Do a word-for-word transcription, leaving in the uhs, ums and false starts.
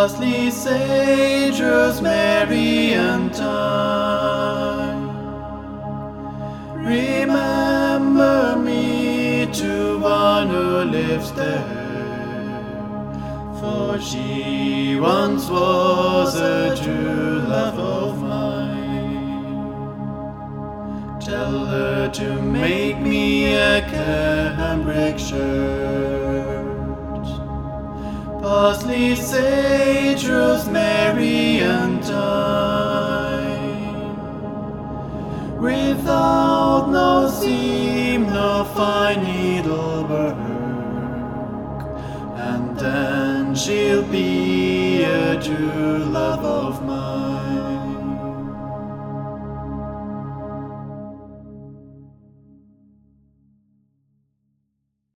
Parsley, sage, rosemary, and thyme. Remember me to one who lives there, for she once was a true love of mine. Tell her to make me a cambric shirt, parsley, sage, rosemary, and thyme, without no seed